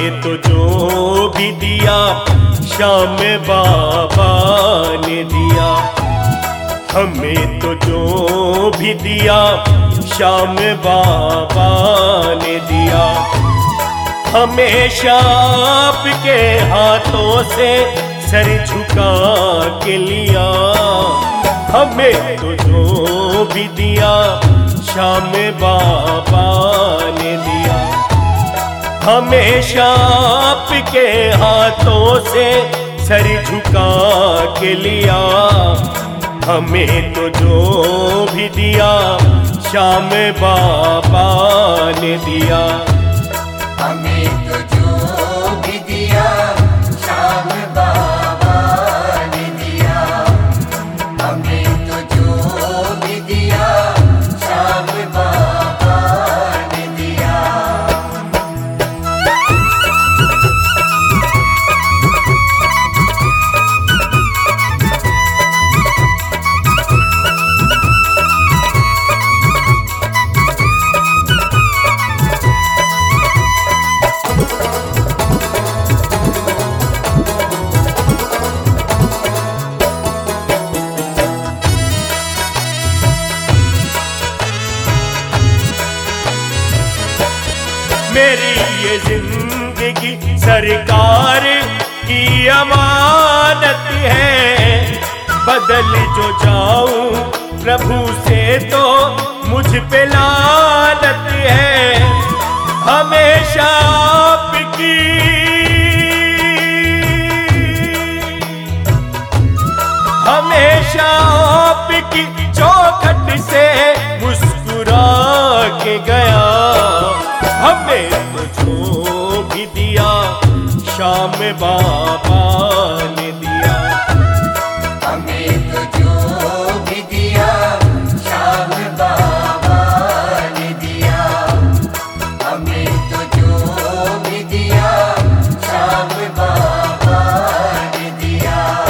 हमें तो जो भी दिया श्याम बाबा ने दिया। हमें तो जो भी दिया श्याम बाबा ने दिया। हमेशा आपके हाथों से सर झुका के लिया। हमें तो जो भी दिया श्याम बाबा ने दिया। हमेशा आपके हाथों से सर झुका के लिया। हमें तो जो भी दिया श्याम बाबा ने दिया। हमें तो जो भी दिया श्याम बाबा ने दिया। हमें तो जो भी दिया श्याम बाबा ने दिया। मेरी ये जिंदगी सरकार की अमानत है। बदल जो जाऊं प्रभु से तो मुझ पे लानत है। हमेशा आपकी हमेशा आपकी चौखट से मुस्कुरा के गया। हमें तो जो भी दिया श्याम बाबा ने दिया। हमें तो जो भी दिया श्याम बाबा ने दिया। हमें तो जो भी दिया श्याम बाबा ने दिया।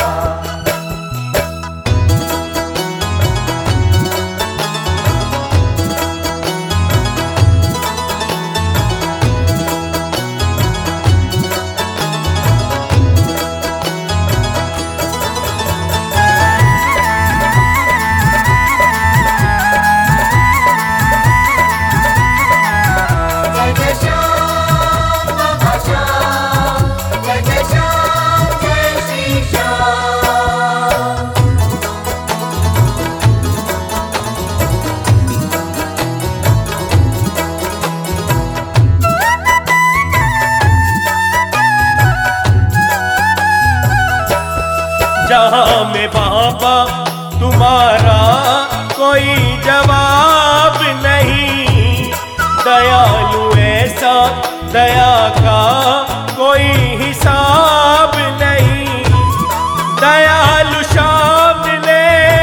जहाँ में बाबा तुम्हारा कोई जवाब नहीं। दयालु ऐसा दया का कोई हिसाब नहीं। दयालु शामिले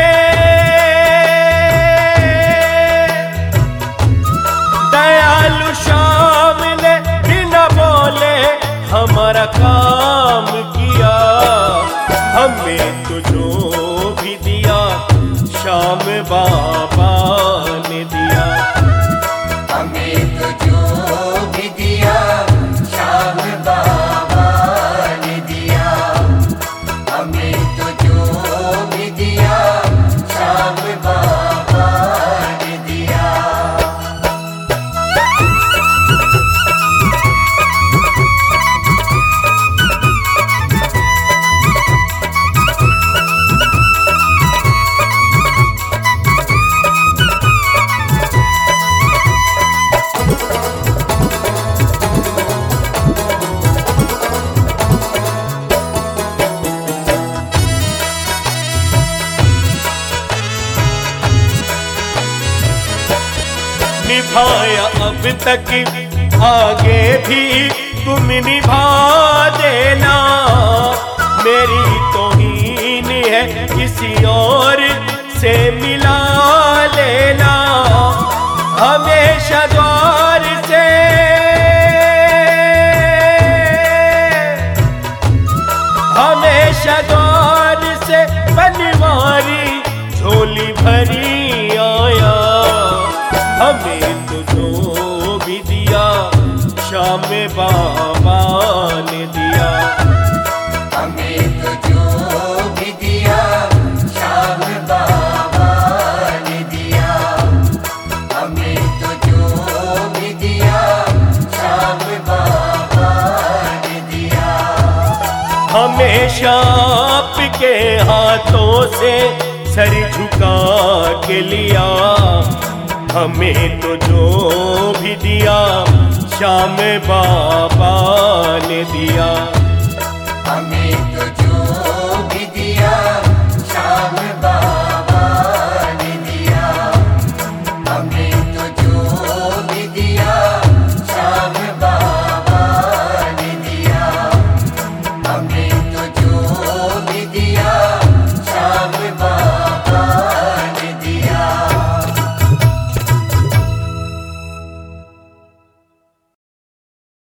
दयालु शामिले बिना बोले हमारा काम किया। हमें तो जो भी दिया श्याम बाबा ने दिया। हमें तो जो भी दिया श्याम बाबा ने दिया। हमें तो जो भी दिया श्याम बाबा ने दिया। निभाया अब तक आगे भी तुम निभा देना। मेरी तौहीन है किसी और से मिला लेना। हमेशा द्वार से हमेशा द्वार से बनवारी झोली भरी आया। हमें तो जो भी दिया श्याम बाबा हमेशा आपके हाथों से सर झुका के लिया। हमें तो जो भी दिया श्याम बाबा ने दिया।